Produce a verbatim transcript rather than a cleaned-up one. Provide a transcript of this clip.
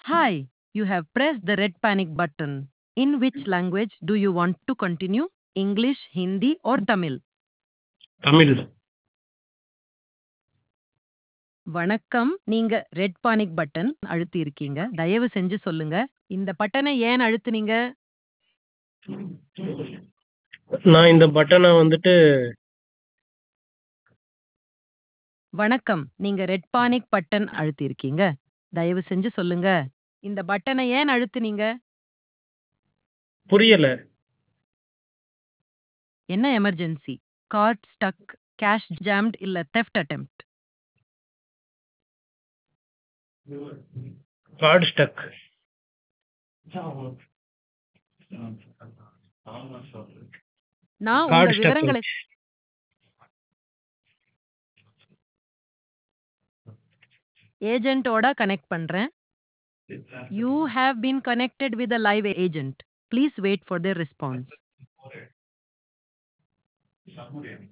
Hi, you have pressed the red panic button. In which language do you want to continue? English, Hindi, or Tamil? Tamil. வணக்கம். நீங்க red panic button அழுத்தி இருக்கீங்க. தயவு செஞ்சு சொல்லுங்க. இந்த பட்டனை ஏன் அழுத்துனீங்க? நான் இந்த பட்டனை வந்துட்டு வணக்கம். நீங்க ரெட் பானிக் பட்டன் அழுத்தி இருக்கீங்க. தயவு செஞ்சு சொல்லுங்க. இந்த பட்டனை ஏன் அழுத்துனீங்க? புரியல. என்ன emergency? Card stuck, cash jammed இல்ல தெஃப்ட் அட்டெம்ப்ட்? Card stuck. நான் உங்க கார்டு ஸ்டக். விவரங்களை ஏஜென்ட்டோட கனெக்ட் பண்றேன். You have been connected with a live agent. Please wait for their response.